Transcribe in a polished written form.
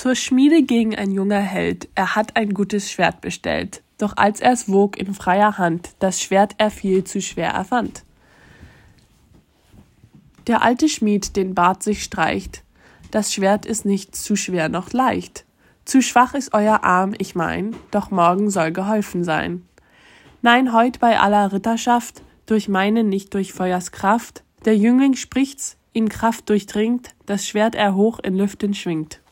Zur Schmiede ging ein junger Held, er hat ein gutes Schwert bestellt. Doch als er's wog in freier Hand, das Schwert er viel zu schwer erfand. Der alte Schmied den Bart sich streicht, das Schwert ist nicht zu schwer noch leicht. Zu schwach ist euer Arm, ich mein, doch morgen soll geholfen sein. Nein, heut bei aller Ritterschaft, durch meine, nicht durch Feuers Kraft, der Jüngling spricht's, ihn Kraft durchdringt, das Schwert er hoch in Lüften schwingt.